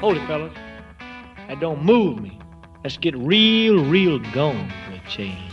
Hold it, fellas. That don't move me. Let's get real going for a change.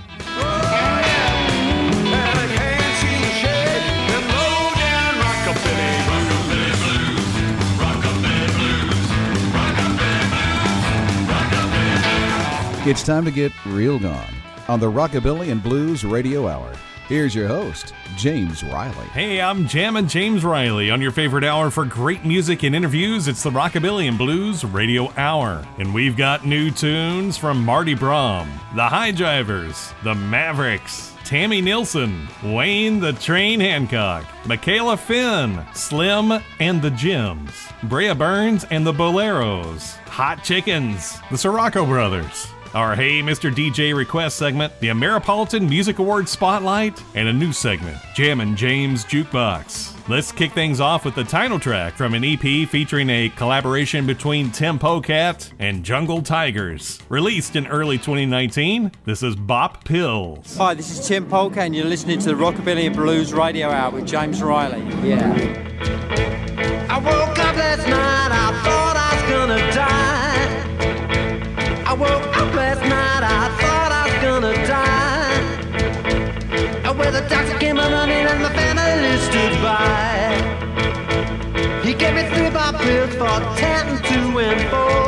It's time to get real gone on the Rockabilly and Blues Radio Hour. Here's your host, James Riley. Hey, I'm Jammin' James Riley on your favorite hour for great music and interviews. It's the Rockabilly and Blues Radio Hour. And we've got new tunes from Marty Braum, the High Drivers, the Mavericks, Tammy Nilsson, Wayne the Train Hancock, Michaela Finn, Slim and the Jims, Brea Burns and the Boleros, Hot Chickens, the Sirocco Brothers, our Hey Mr. DJ request segment, the Ameripolitan Music Awards Spotlight, and a new segment, Jammin' James Jukebox. Let's kick things off with the title track from an EP featuring a collaboration between Tim Pocat and Jungle Tigers. Released in early 2019, this is Bop Pills. Hi, this is Tim Pocat and you're listening to the Rockabilly and Blues Radio Hour with James Riley. Yeah. I woke up last night, I thought I was gonna die. I woke up last night, I thought I was gonna die. Where the doctor came running and my family stood by. He gave me 3 bop pills for 10, 2, and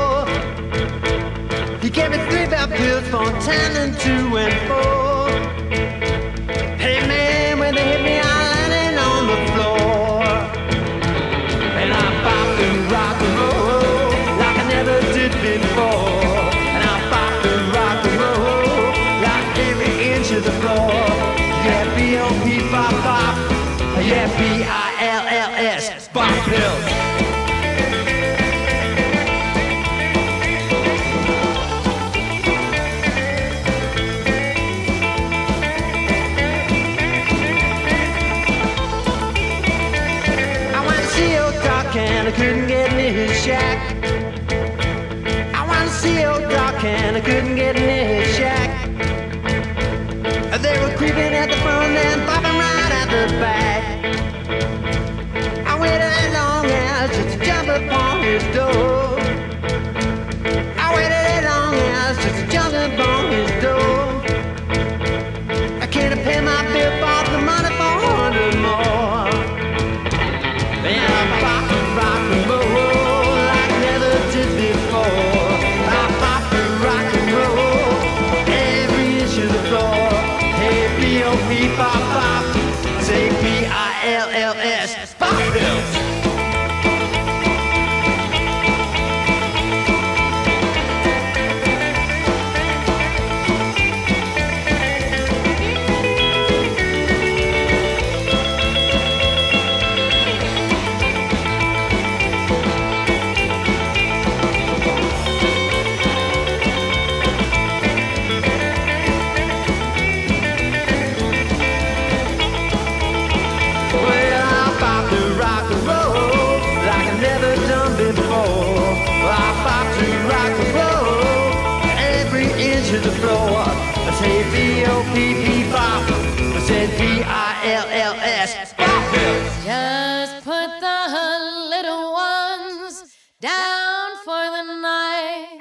4. He gave me 3 bop pills for 10 and 2 and 4. Hey man, when they hit me, I landed on the floor. And I popped and rock and roll like I never did before. And I popped and rock and roll like every inch of the floor. Yeah, B-O-P, bop, bop. Yeah, B-I-L-L-S, bop pills. I went to see old Doc and I couldn't get near his shack. I went to see old Doc and I couldn't get near his shack. They were creeping at the front and popping right at the back. I waited as long as just to jump upon his door. I waited as long as just to jump upon his door. I can't pay my bill, bought the money for 100 more. And I popped and rock and roll like I never did before. I popped and rock and roll every inch of the floor. B-O-P, bop, bop, say B-I-L-L-S, bop pills. To the floor, I say B-O-P-P-Bop, I said B-I-L-L-S, bop pills. Just put the little ones down for the night.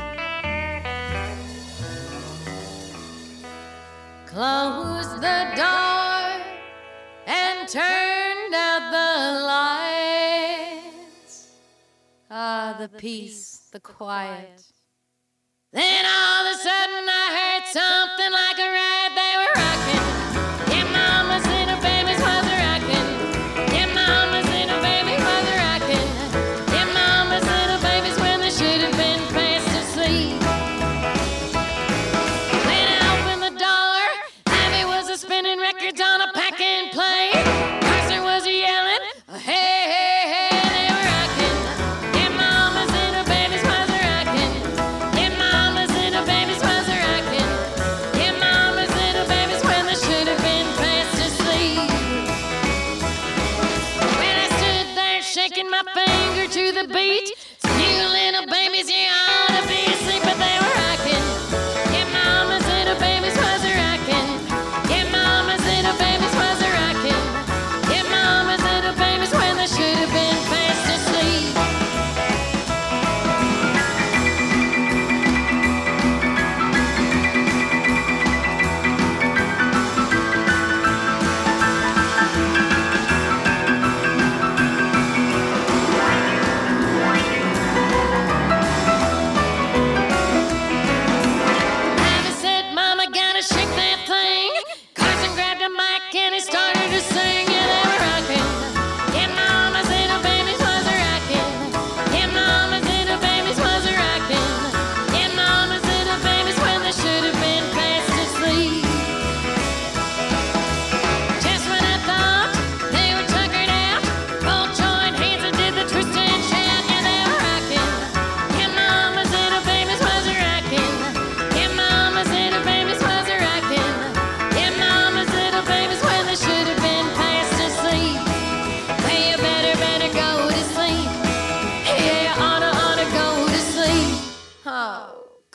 Close the door and turned out the lights. Ah, the peace, the quiet. Then all of a sudden I heard something like a riot. They were rocking. Yeah, mamas and her babies was rocking. Yeah, mamas and her babies was rocking. Yeah, mamas and her babies when they should have been fast asleep. When I opened the door, Abby was a spinning records on a pack and play. Carson was yelling, hey, hey, hey. They were rocking. Yeah, mamas and her babies was rocking. Yeah, mamas and her babies was rocking. Yeah, mamas and her babies when they should have been fast asleep. When I stood there shaking my finger to the beat, you little babies, you ought to be asleep, but they were rocking. Yeah, mamas and her babies was rocking. Yeah, mamas and her babies was rocking. Yeah, mamas and her babies when they should have been fast asleep.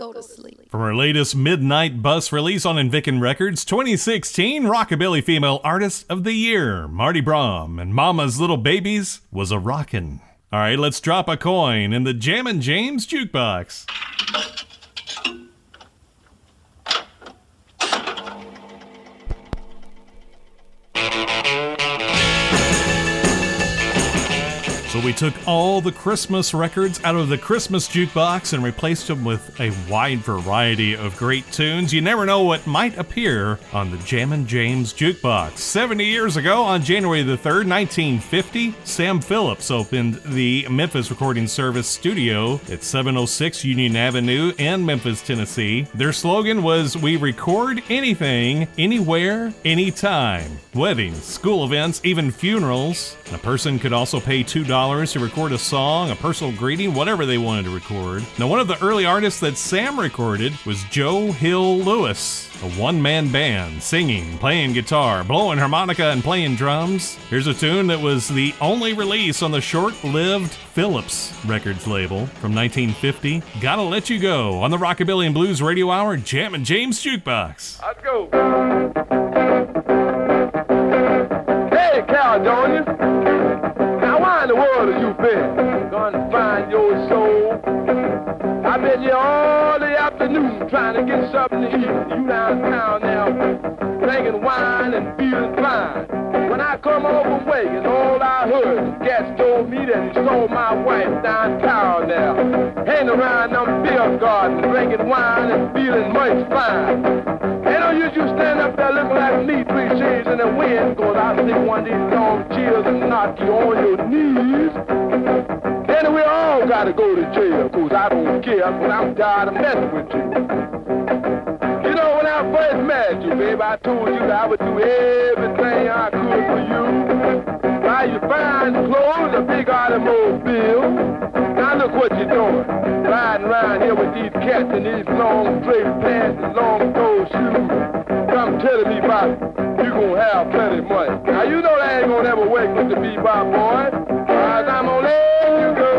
go to sleep. From her latest Midnight Bus release on Invicin Records, 2016 Rockabilly Female Artist of the Year, Marty Braum, and Mama's Little Babies was a rockin'. All right, let's drop a coin in the Jammin' James jukebox. So we took all the Christmas records out of the Christmas jukebox and replaced them with a wide variety of great tunes. You never know what might appear on the Jammin' James jukebox. 70 years ago, on January the 3rd, 1950, Sam Phillips opened the Memphis Recording Service studio at 706 Union Avenue in Memphis, Tennessee. Their slogan was, "We record anything, anywhere, anytime." Weddings, school events, even funerals. A person could also pay $2 to record a song, a personal greeting, whatever they wanted to record. Now, one of the early artists that Sam recorded was Joe Hill Lewis, a one-man band, singing, playing guitar, blowing harmonica, and playing drums. Here's a tune that was the only release on the short-lived Phillips Records label from 1950, "Gotta Let You Go," on the Rockabilly and Blues Radio Hour, Jammin' James Jukebox. Let's go. Hey, Caledonia. Now, why in the world have you been? Gonna find your soul. I've been here all the afternoon trying to get something to eat. You downtown now, drinking wine and feeling fine. When I come over way and all I heard, Gats told me that he saw my wife downtown now, hanging around them beer gardens, drinking wine and feeling much fine. Ain't no use you stand up there looking like me, 3 shades in the wind, cause I'll take one of these long chills and knock you on your knees. Then we all gotta go to jail, cause I don't care, but I'm tired of messing with you. You know, when I first met you, babe, I told you that I would do everything I could for you. Buy you fine clothes, a big automobile. Now look what you're doing. Riding around here with these cats in these long straight pants and long toe shoes. Come telling me about you gonna have plenty of money. Now you know that ain't gonna ever work with the bebop boy. Cause I'm gonna let you go.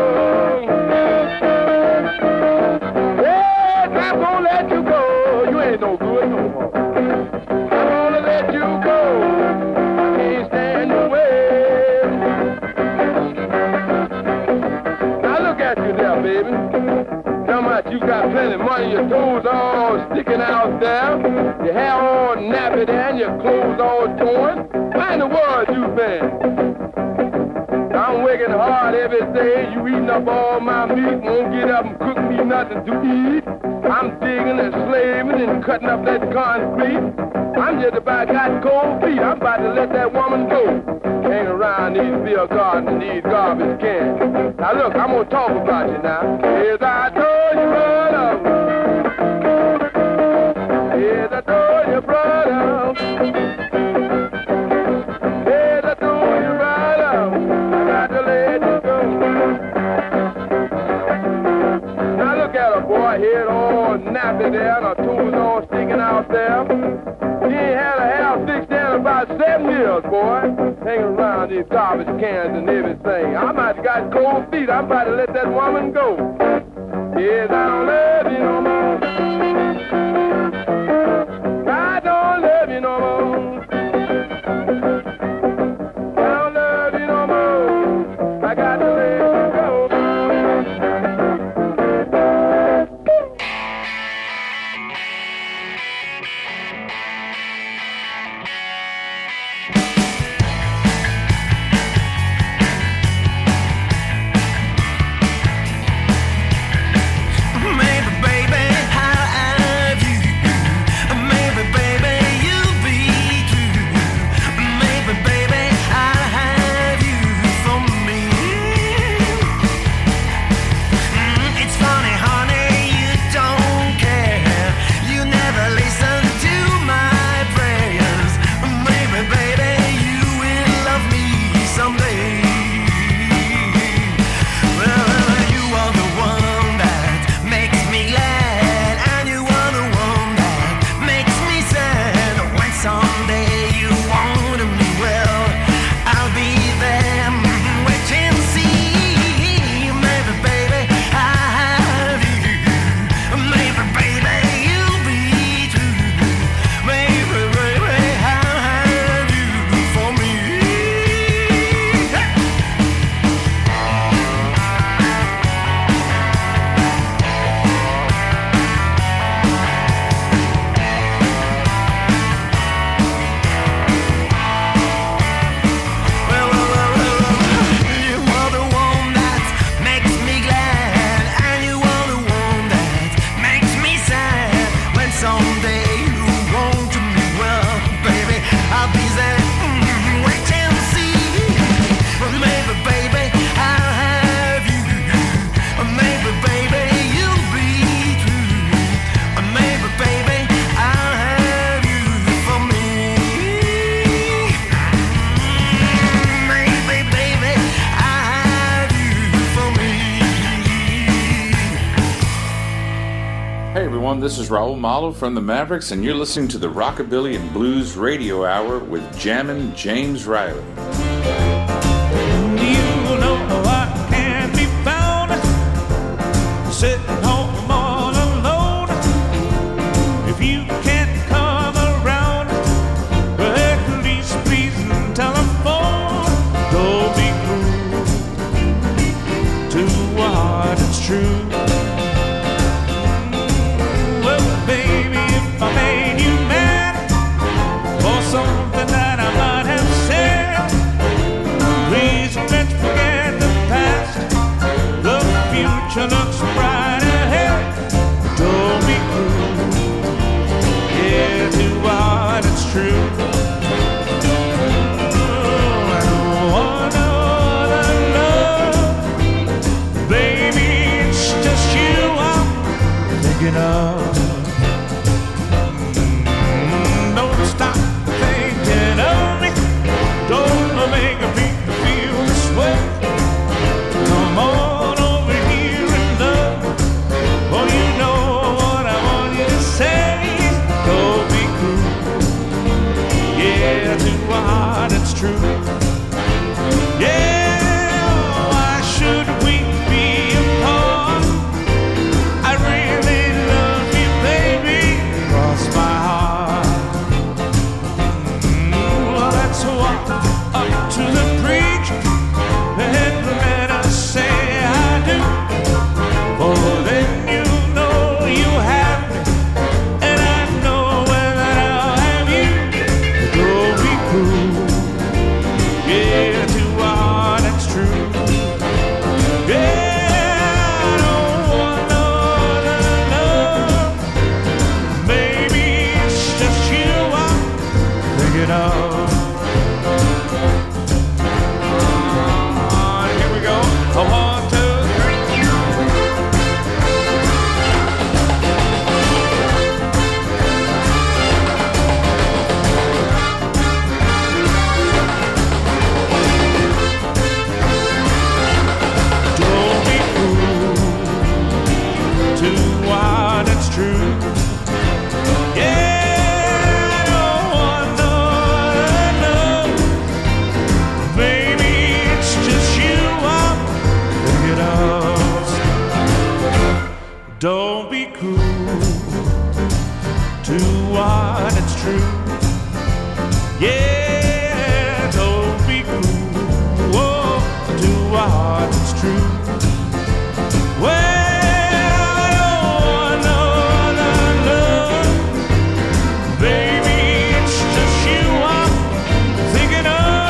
Yes, I'm gonna let you go. You ain't no good no more. I'm gonna let you go. I can't stand your way. Now look at you there, baby. How much you got plenty of money, your toes all sticking out there, your hair all nappy and your clothes all torn. Why in the world you been? I'm working hard every day, you eating up all my meat, won't get up and cook me nothing to eat. I'm digging and slaving and cutting up that concrete. I'm just about got cold feet, I'm about to let that woman go. Hang around these beer gardens and these garbage cans. Now look, I'm gonna talk about you now. Yes, I told you, brother. Yes, I told you, brother. Yes, I told you, brother. I got to let you go. Now look at her, boy, head all nappy there, and her toes all sticking out there. She ain't had a hair fixed in about 7 years, boy. Hanging around these garbage cans and everything. I might have got cold feet. I'm about to let that woman go. Yes, I don't love you no more. I don't love you no more. I don't love you no more. I got to let you go. Maybe, baby, everyone. This is Raul Malo from the Mavericks, and you're listening to the Rockabilly and Blues Radio Hour with Jammin' James Riley. You know I can't be found sitting home all alone. If you can't come around, at least please telephone. Don't be cruel to what it's true. Something that I might have said. Please let's forget the past. The future looks bright ahead. Don't be cruel, yeah, to what it's true. I don't want no other love. Baby, it's just you I'm thinking of. Make me feel this way. Come on over here and love. Oh, you know what I want you to say. Don't be cruel, yeah, to what it's true. Yeah, why should we be apart? I really love you, baby. Cross my heart. Well, that's what up to the preach and let us say I do. Oh, then you know you have me, and I know that I'll have you. Don't be cruel, yeah, to what it's true. Yeah, I don't want no other love. Maybe it's just you I'm thinking of. Don't be cruel to what it's true. Yeah, don't be cruel, whoa, to what it's true. Well, I don't want no other love. Baby, it's just you I'm thinking of.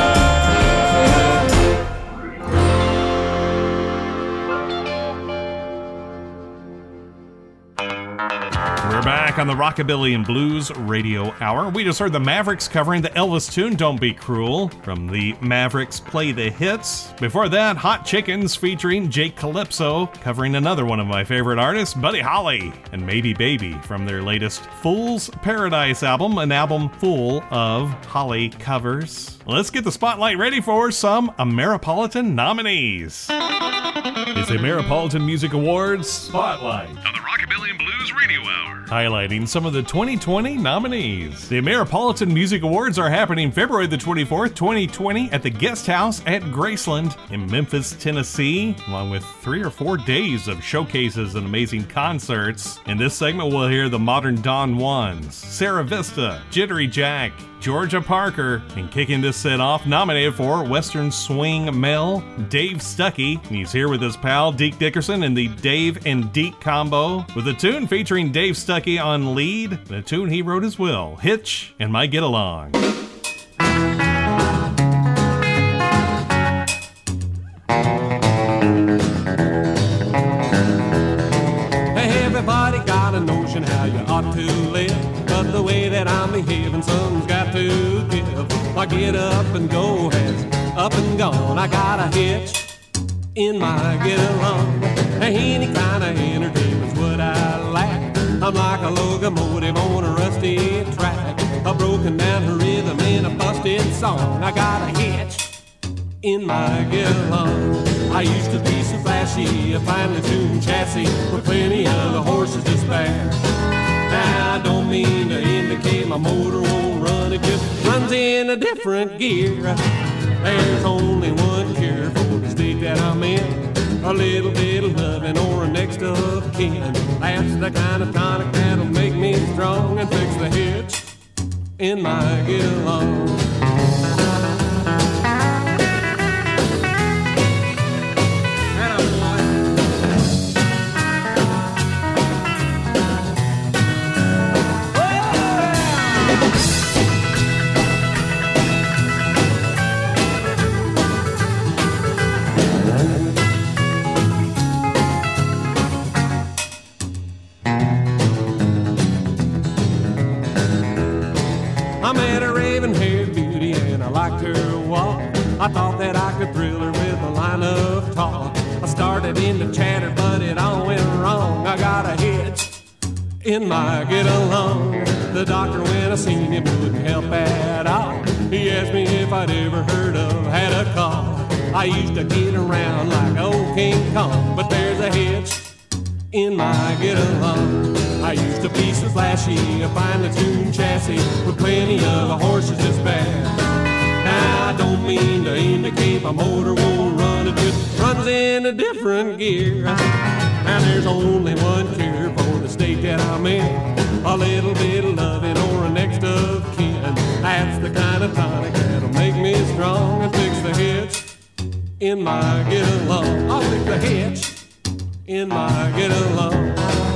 We're back on the Rockabilly and Blues Radio Hour. We just heard the Mavericks covering the Elvis tune, Don't Be Cruel, from the Mavericks Play the Hits. Before that, Hot Chickens featuring Jake Calypso, covering another one of my favorite artists, Buddy Holly, and Maybe Baby, from their latest Fool's Paradise album, an album full of Holly covers. Let's get the spotlight ready for some Ameripolitan nominees. It's the Ameripolitan Music Awards Spotlight on the Rockabilly and Blues Radio Hour, highlighting some of the 2020 nominees. The Ameripolitan Music Awards are happening February the 24th, 2020 at the Guest House at Graceland in Memphis, Tennessee, along with 3 or 4 days of showcases and amazing concerts. In this segment, we'll hear the Modern Don Juans, Sarah Vista, Jittery Jack, Georgia Parker, and kicking this set off, nominated for Western Swing Mel, Dave Stuckey. And he's here with his pal Deke Dickerson and the Dave and Deke combo, with a tune featuring Dave Stuckey on lead, and a tune he wrote as well, Hitch and My Get Along. Hey, everybody got a notion how you ought to live, but the way that I'm behaving, someone's got to give. My get up and go has up and gone. I got a hitch in my get along. Any kind of entertainment's what I lack. I'm like a locomotive on a rusty track, a broken down rhythm in a busted song. I got a hitch in my get along. I used to be so flashy, a finely tuned chassis with plenty of the horses to spare. Now, I don't mean to indicate my motor won't run, it just runs in a different gear. There's only one cure for the state that I'm in, a little bit of loving or a next of kin. That's the kind of tonic that'll make me strong and fix the hitch in my get along. I thought that I could thrill her with a line of talk. I started into chatter, but it all went wrong. I got a hitch in my get-along. The doctor, when I seen him, wouldn't help at all. He asked me if I'd ever heard of had a call. I used to get around like old King Kong, but there's a hitch in my get-along. I used to be so flashy, a finely tuned chassis with plenty of horses to spare. I don't mean to indicate my motor won't run, it just runs in a different gear. Now there's only one cure for the state that I'm in, a little bit of loving or a next of kin. That's the kind of tonic that'll make me strong and fix the hitch in my get-along. I'll fix the hitch in my get-along.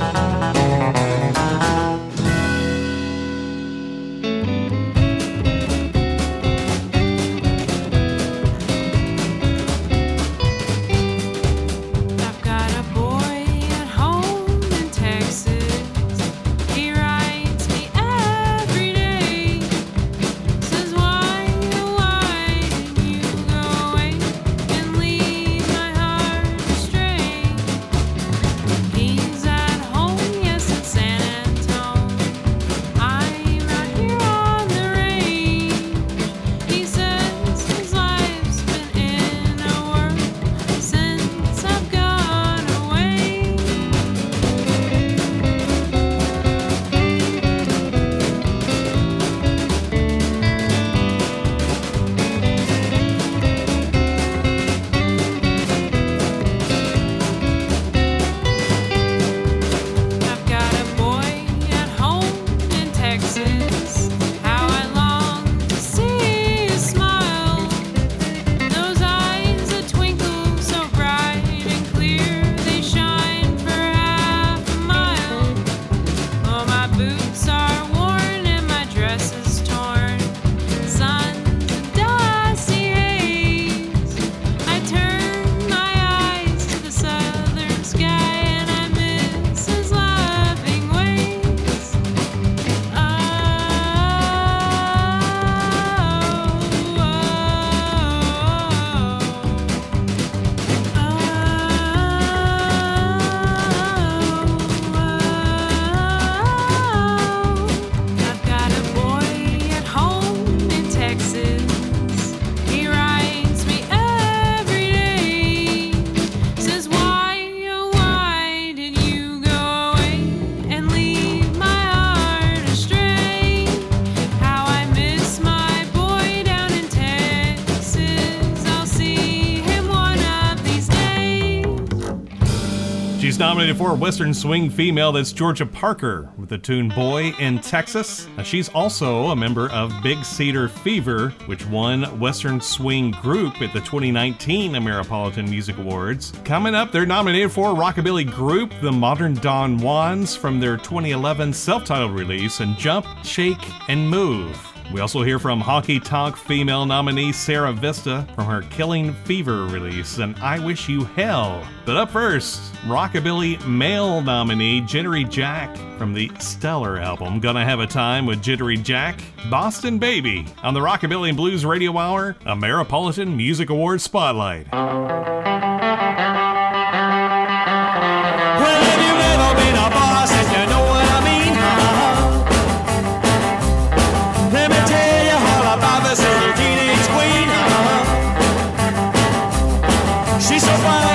She's nominated for a Western Swing Female. That's Georgia Parker with the tune Boy in Texas. Now, she's also a member of Big Cedar Fever, which won Western Swing Group at the 2019 Ameripolitan Music Awards. Coming up, they're nominated for a rockabilly group, the Modern Don Juans, from their 2011 self-titled release, and Jump, Shake, and Move. We also hear from Honky Tonk female nominee Sarah Vista from her Killing Fever release, and I Wish You Hell. But up first, rockabilly male nominee Jittery Jack from the stellar album Gonna Have a Time with Jittery Jack, Boston Baby, on the Rockabilly and Blues Radio Hour, Ameripolitan Music Awards Spotlight.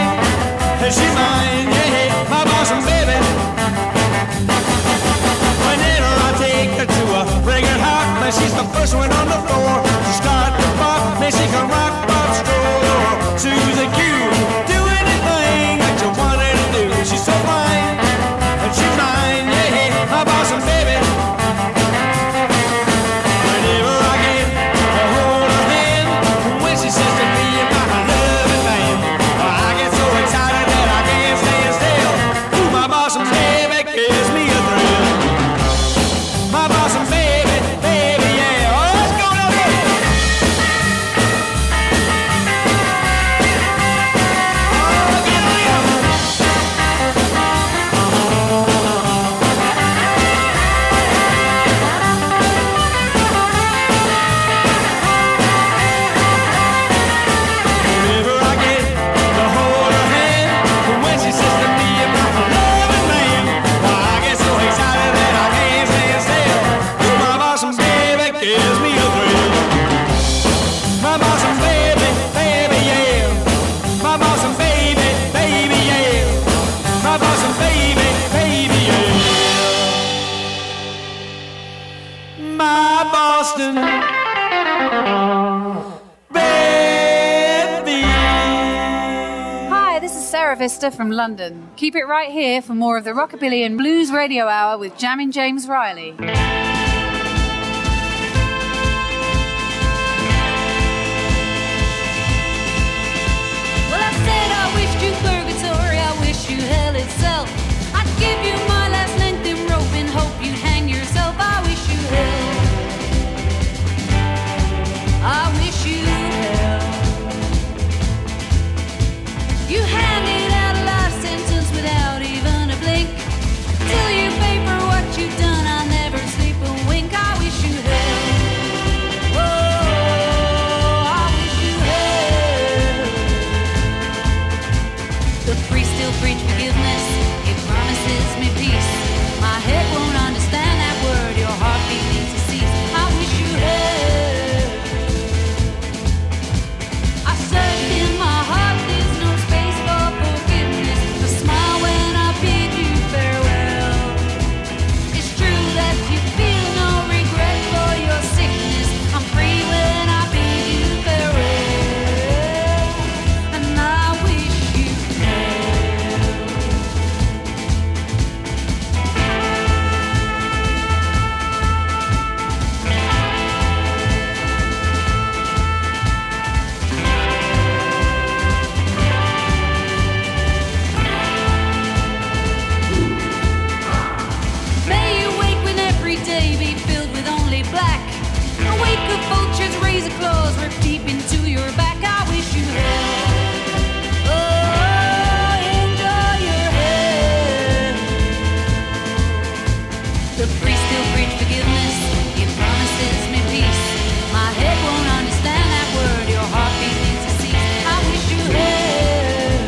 She's mine, yeah, my bosom baby. When Sierra Vista from London. Keep it right here for more of the Rockabilly and Blues Radio Hour with Jammin' James Riley. Well, I said I wished you purgatory, I wish you hell itself. I'd give you my last length in rope and hope you'd hang yourself. I wish you hell. I wish you hell. You handed out a life sentence without even a blink. Till you pay for what you've done, I'll never sleep a wink. I wish you hell. Oh, I wish you hell. The priest still preach forgiveness. It promises me peace. My head won't understand that word. Your heartbeat needs to cease. I wish you hell. I searched in my heart. There's no space for forgiveness. A smile when I bid you farewell. It's true that you feel no regret for your sickness. I'm free when I bid you farewell. And I wish you hell. May you wake when every day be filled with only black. A wake of vultures, razor claws rip deep into your back. I wish you hell. Oh, enjoy your hell. The priest still preach forgiveness. It promises me peace. My head won't understand that word. Your heartbeat needs to cease. I wish you hell.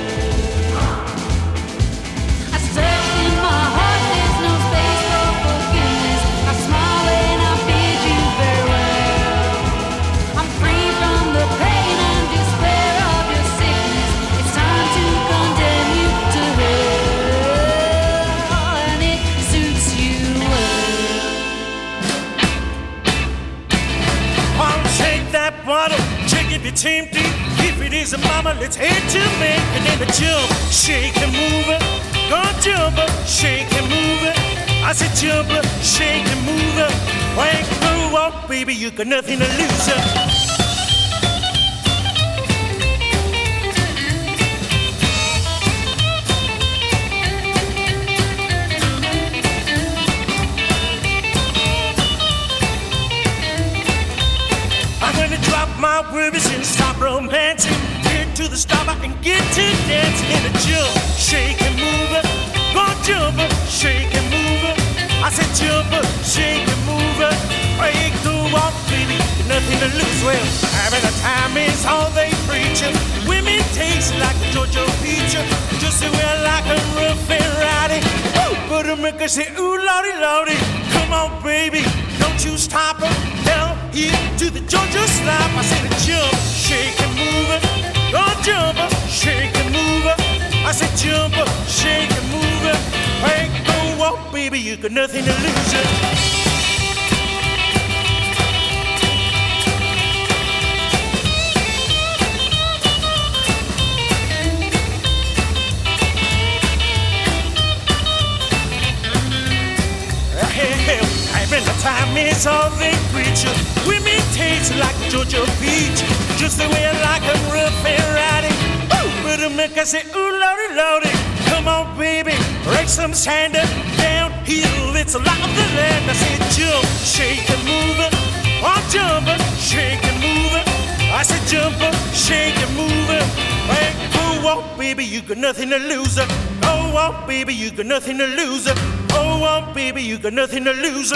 I searched in my heart, there's no space for forgiveness. I smile when I bid you farewell. I'm free from the pain and despair of your sickness. It's time to condemn you to hell, and it suits you well. I'll take that bottle, check if it's empty. If it is a mama, let's head to make and then a jump, shake and move it. Go jump up, shake and move it. I said jump up, shake and move it. Wank, go walk, baby, you got nothing to lose. I'm gonna drop my worries and stop romancing. Get to the stop, I can get to dancing in a jump, shake and move it. Go jump up, shake and move it. I said jump up, shake and move it. Break the walk, baby, got nothing to lose. Well, having a time is all they preach. Women taste like a Georgia peach. Just say well like a rough and rowdy. But a make say ooh lordy lordy. Come on, baby, don't you stop it. Down here to the Georgia slap. I said jump, shake and move it. Go jump up, shake and move it. I said jump up, shake and move it. Break the walk, baby, you got nothing to lose. Hell, having the time is all they preach. Women taste like Georgia peach. Just the way I like them rough and rowdy. But a make I say, ooh, lordy, lordy. Come on, baby, break some sand up. Downhill, it's a lot of the land. I said jump, shake and move it. Oh, jump up, shake and move it. I said jump up, shake and move it. Hey, oh, oh, baby, you got nothing to lose. Oh, oh, baby, you got nothing to lose. Oh, oh, baby, you got nothing to lose.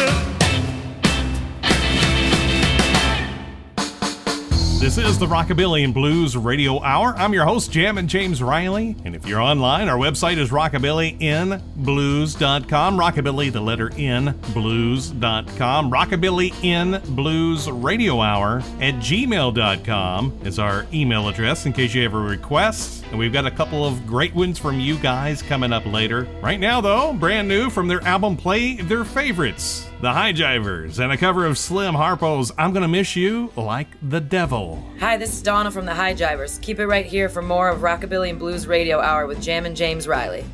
This is the Rockabilly and Blues Radio Hour. I'm your host, Jammin' James Riley. And if you're online, our website is rockabillynblues.com. Rockabilly, the letter N, blues.com. Rockabilly in Blues Radio Hour at gmail.com is our email address in case you have a request. And we've got a couple of great ones from you guys coming up later. Right now, though, brand new from their album Play Their Favorites. The High-Jivers, and a cover of Slim Harpo's I'm Gonna Miss You Like the Devil. Hi, this is Donna from the High-Jivers. Keep it right here for more of Rockabilly and Blues Radio Hour with Jammin' James Riley.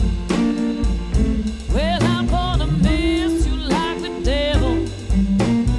Well, I'm gonna miss you like the devil.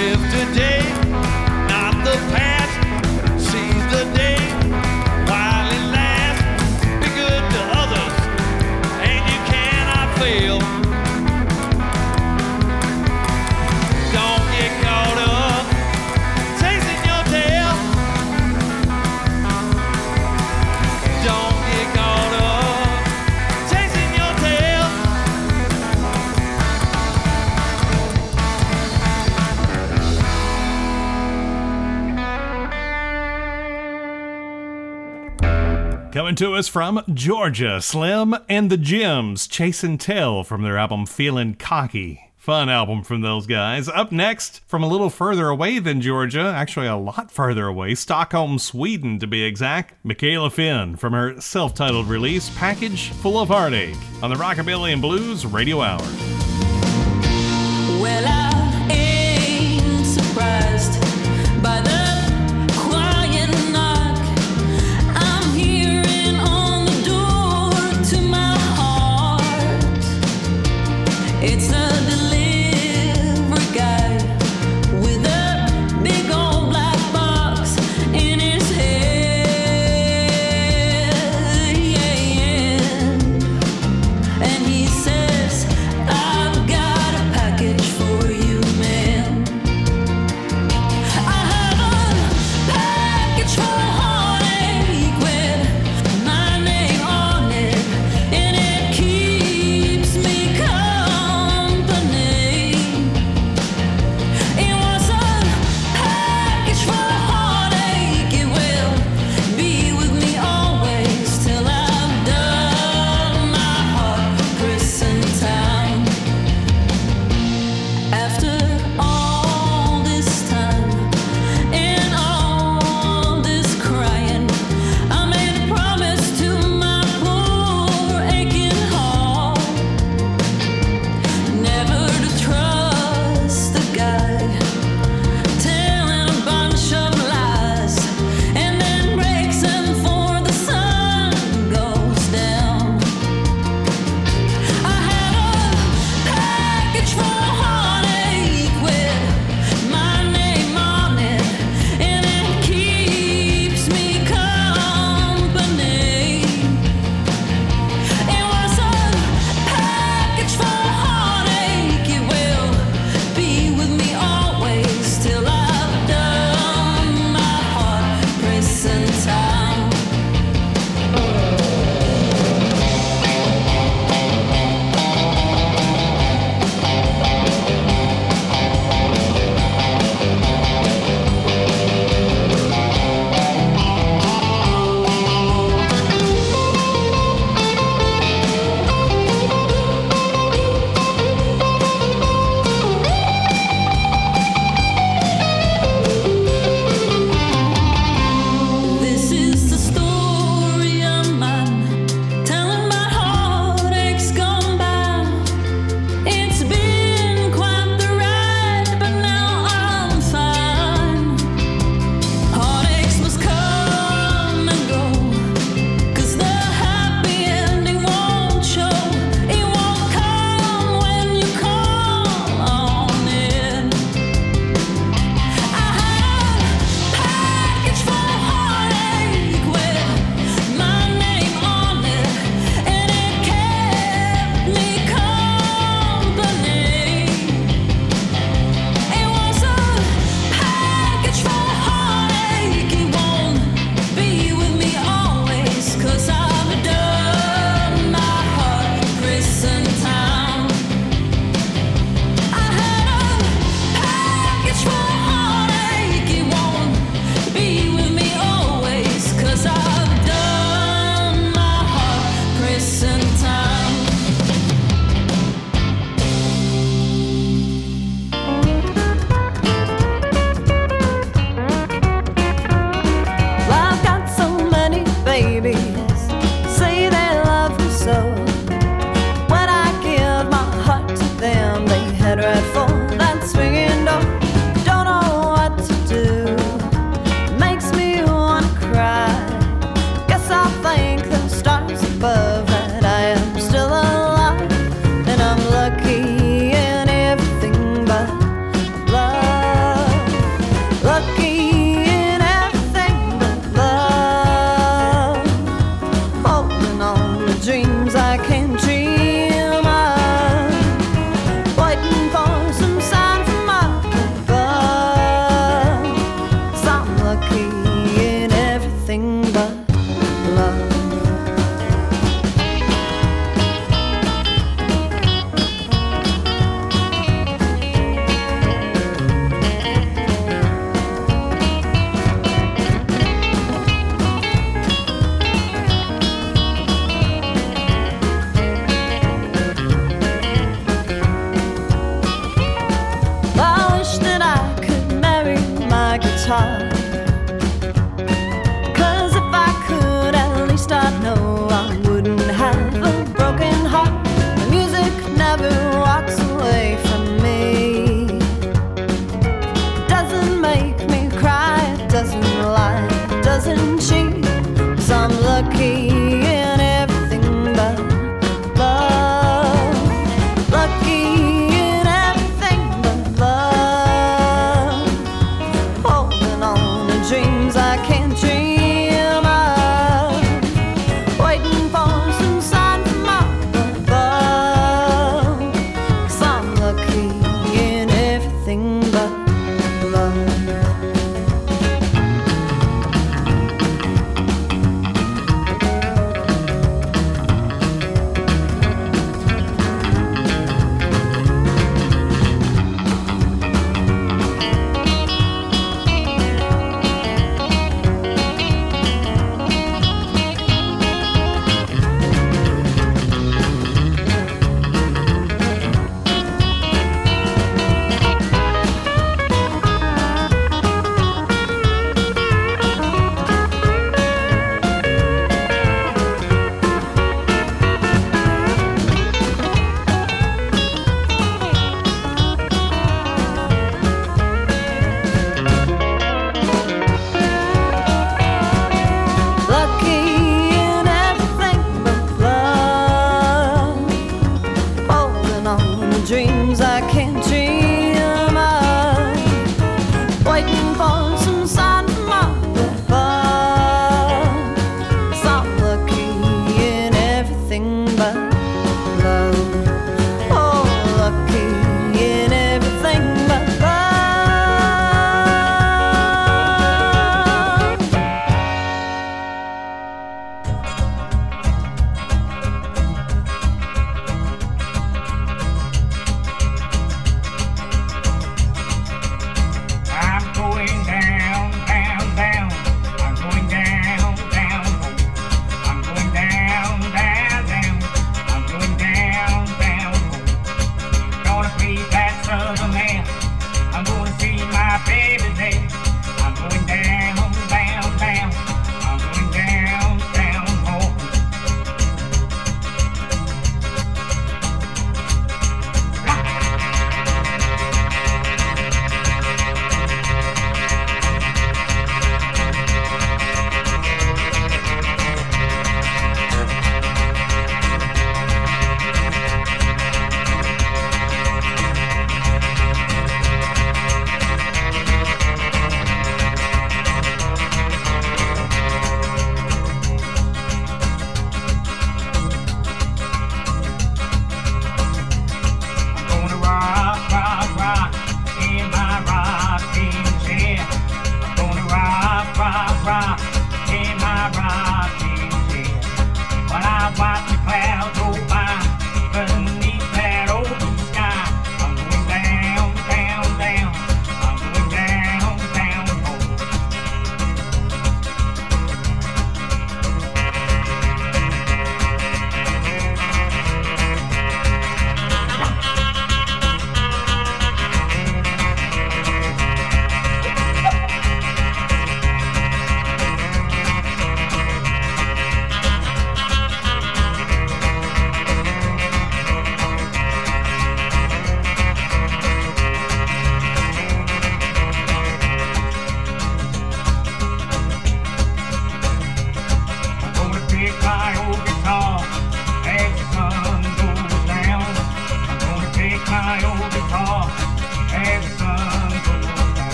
Live today, not the past. Seize the day while it lasts. Be good to others, and you cannot fail. Don't get caught up chasing your tail. Don't get caught up chasing your tail. Coming to us from Georgia, Slim and the Jims, Chase and Tell from their album Feelin' Cocky. Fun album from those guys. Up next, from a little further away than Georgia, actually a lot further away, Stockholm, Sweden to be exact, Michaela Finn from her self-titled release, Package Full of Heartache, on the Rockabilly and Blues Radio Hour. Well, I ain't surprised by the quiet knock I'm hearing on the door to my heart. It's a delivery guy with a big old black box in his head, and he says, I've got a package for you. guitar. 'Cause if I could, at least I'd know I wouldn't have a broken heart. The music never walks away from me. It doesn't make me cry, it doesn't lie, doesn't cheat. 'Cause I'm lucky in everything but love. Lucky in everything but love. Holding on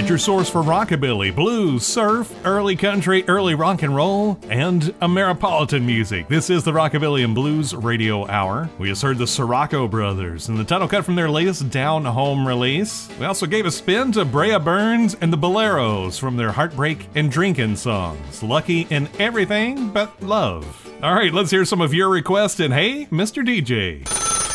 Get your source for rockabilly, blues, surf, early country, early rock and roll, and Ameripolitan music. This is the Rockabilly and Blues Radio Hour. We just heard the Sirocco Brothers and the title cut from their latest Down Home release. We also gave a spin to Brea Burns and the Boleros from their Heartbreak and Drinkin' songs, Lucky in Everything But Love. All right, let's hear some of your requests, and hey, Mr. DJ.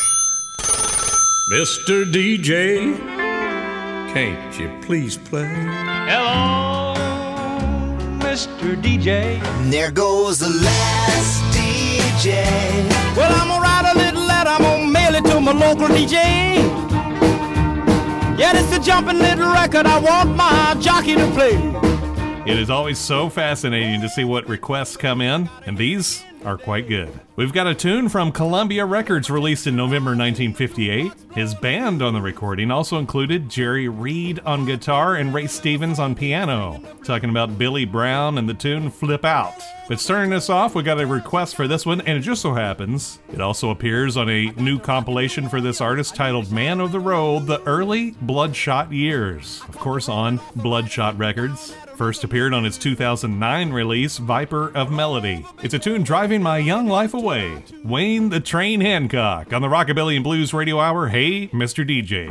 Mr. DJ, can't you please play? Hello, Mr. DJ. There goes the last DJ. Well, I'm gonna write a little letter, I'm gonna mail it to my local DJ. Yeah, this is a jumping little record I want my jockey to play. It is always so fascinating to see what requests come in, and these are quite good. We've got a tune from Columbia Records released in November 1958. His band on the recording also included Jerry Reed on guitar and Ray Stevens on piano. Talking about Billy Brown and the tune Flip Out. But starting us off, we got a request for this one, and it just so happens it also appears on a new compilation for this artist titled Man of the Road, The Early Bloodshot Years. Of course on Bloodshot Records. First appeared on its 2009 release, Viper of Melody. It's a tune driving my young life away. Wayne the Train Hancock on the Rockabilly and Blues Radio Hour. Hey, Mr. DJ.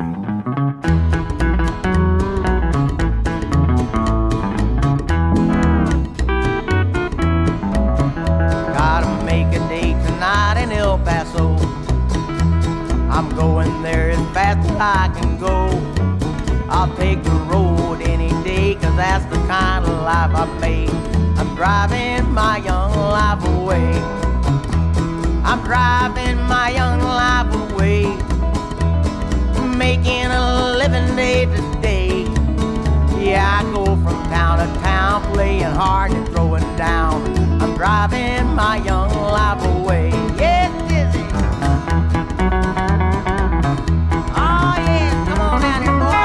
Gotta make a date tonight in El Paso. I'm going there as fast as I can go. I'll take the road any day, 'cause that's the kind of life I made. I'm driving my young life away. I'm driving my young life away, making a living day to day. Yeah, I go from town to town, playing hard and throwing down. I'm driving my young life away. Yes, Dizzy. Oh, yeah, come on down here, boy.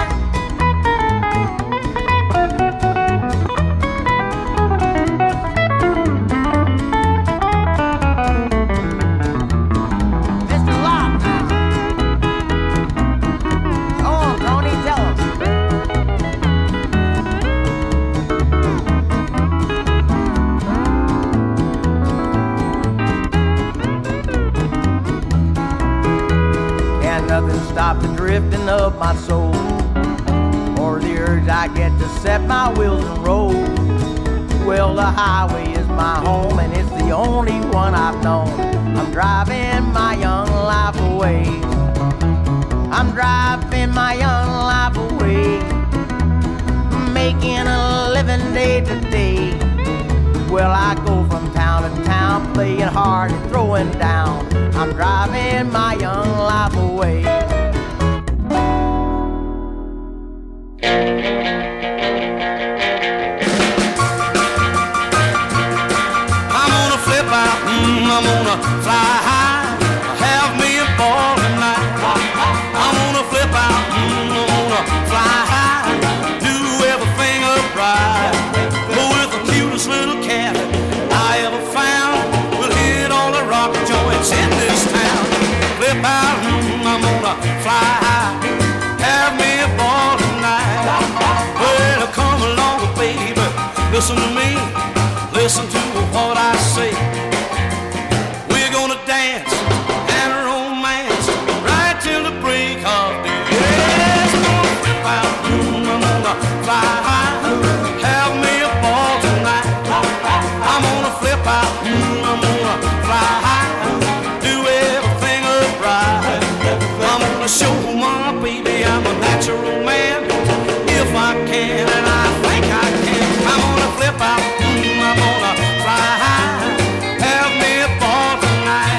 Stop the drifting of my soul, or the urge I get to set my wheels and roll. Well, the highway is my home, and it's the only one I've known. I'm driving my young life away. I'm driving my young life away, making a living day to day. Well, I go from town to town, playing hard and throwing down. I'm driving my young life away. I'm gonna flip out, I'm gonna fly high, have me a ball tonight. I'm gonna flip out, I'm gonna fly high, do everything upright. But with the cutest little cat I ever found, we'll hit all the rock joints in this town. Flip out, I'm gonna fly high, have me a ball tonight. Well, come along, baby, listen to me, listen to what I say. We're gonna dance and romance right till the break of day. Yes, I'm gonna flip out, I'm gonna fly high, have me a ball tonight. I'm gonna flip out, I'm gonna fly high, do everything upright. I'm gonna show my baby I'm a natural man, if I can, and I think I can. I'm gonna flip out, I'm gonna fly high, have me a ball tonight.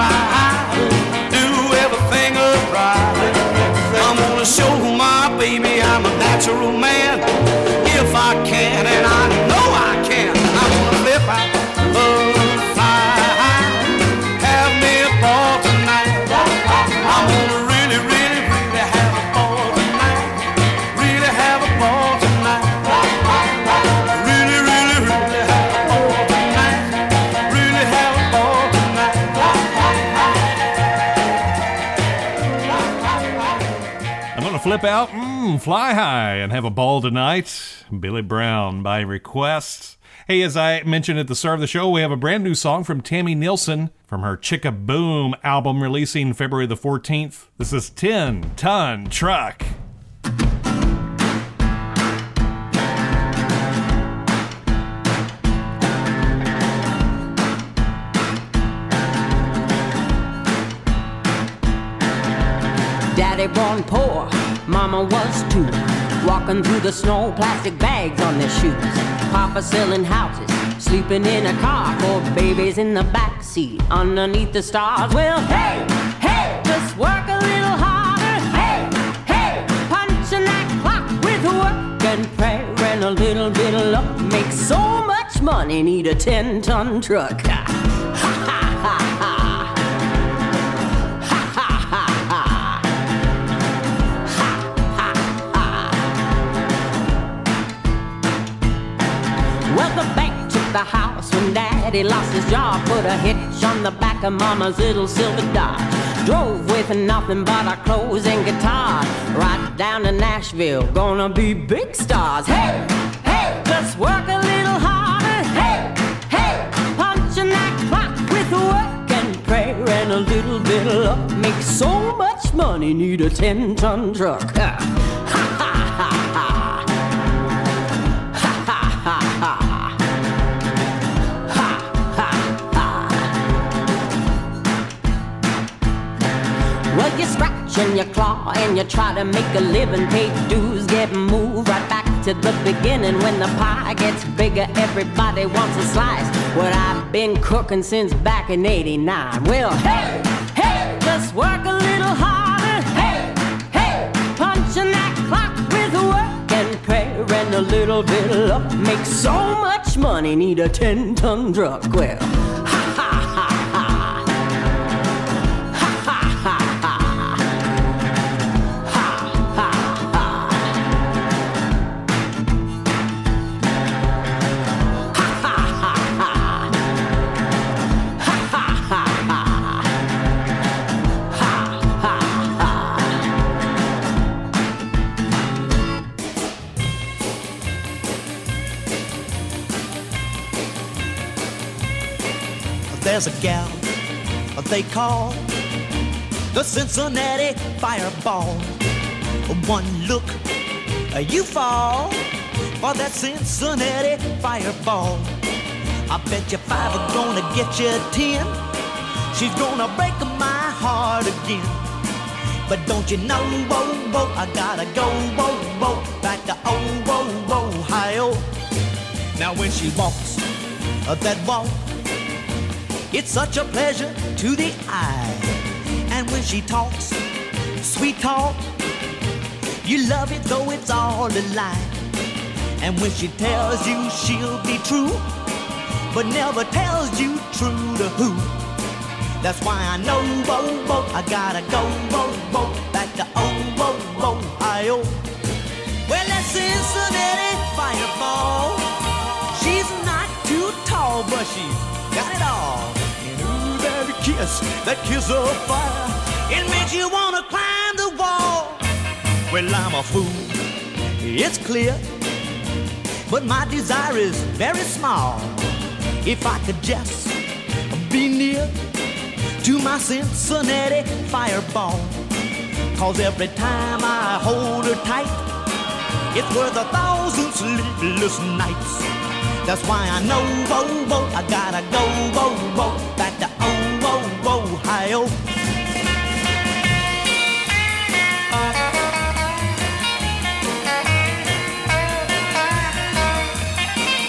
fly high, do everything upright. I'm gonna show my baby I'm a natural man. If I can, and I know I can, I'm gonna flip out, fly high, have me a ball tonight. I'm gonna really, really, really have a ball tonight. Really have a ball tonight. Really, really, really have a ball tonight. Really have a ball tonight. I'm gonna flip out, fly high, and have a ball tonight. Billy Brown by request. Hey, as I mentioned at the start of the show, we have a brand new song from Tammy Nielsen from her Chicka Boom album releasing February the 14th. This is 10-Ton Truck. Daddy born poor, mama was too. Walking through the snow, plastic bags on their shoes. Papa selling houses, sleeping in a car. 4 babies in the back seat, underneath the stars. Well, hey, hey, just work a little harder. Hey, hey, punching that clock with work and prayer and a little bit of luck. Make so much money, need a 10-ton truck. Ha ha ha ha. The house when Daddy lost his job, put a hitch on the back of Mama's little silver Dodge. Drove with nothing but our clothes and guitar, right down to Nashville, gonna be big stars. Hey, hey, just work a little harder. Hey, hey, punching that clock with work and prayer and a little bit of luck. Make so much money, need a 10-ton truck. Ha ha ha ha. Ha ha ha ha. Well, you scratch and you claw and you try to make a living, pay dues, get moved right back to the beginning. When the pie gets bigger, everybody wants a slice. What I've been cooking since back in '89. Well, hey, hey, just work a little harder. Hey, hey, punching that clock with work and prayer and a little bit of luck. Make so much money, need a 10-ton truck. Well, there's a gal they call the Cincinnati Fireball. One look, you fall for that Cincinnati Fireball. I bet you 5 are gonna get you 10. She's gonna break my heart again. But don't you know, whoa, whoa, I gotta go, whoa, whoa, back to Ohio. Now when she walks that walk, it's such a pleasure to the eye. And when she talks, sweet talk, you love it though it's all a lie. And when she tells you she'll be true, but never tells you true to who. That's why I know, whoa, whoa, I gotta go, whoa, whoa, back to Ohio. Well, that's Cincinnati Fireball. She's not too tall, but she's got it all. And ooh, that kiss of fire, it makes you wanna climb the wall. Well, I'm a fool, it's clear, but my desire is very small. If I could just be near to my Cincinnati Fireball, 'cause every time I hold her tight, it's worth 1,000 sleepless nights. That's why I know, whoa, whoa, I gotta go, whoa, whoa, back to Ohio.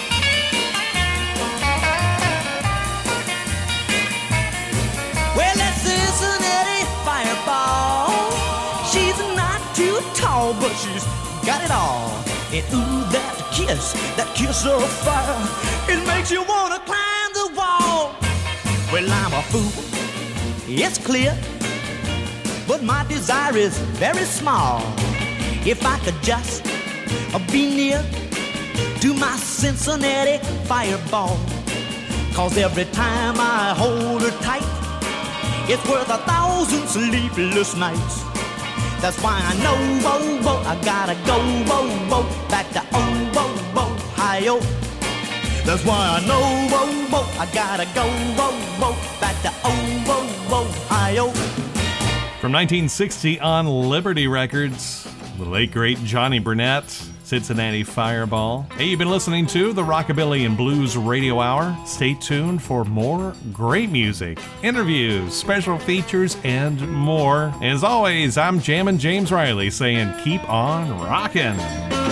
Well, got it all. And ooh, that kiss of fire, it makes you wanna climb the wall. Well, I'm a fool, it's clear, but my desire is very small. If I could just be near to my Cincinnati fireball, 'cause every time I hold her tight, it's worth 1,000 sleepless nights. That's why I know, whoa, whoa, I gotta go, whoa, whoa, back to Ohio. That's why I know, whoa, whoa, I gotta go, whoa, whoa, back to Ohio. From 1960 on Liberty Records, the late great Johnny Burnett, Cincinnati Fireball. Hey, you've been listening to the Rockabilly and Blues Radio Hour. Stay tuned for more great music, interviews, special features, and more. As always, I'm Jammin' James Riley saying keep on rockin'.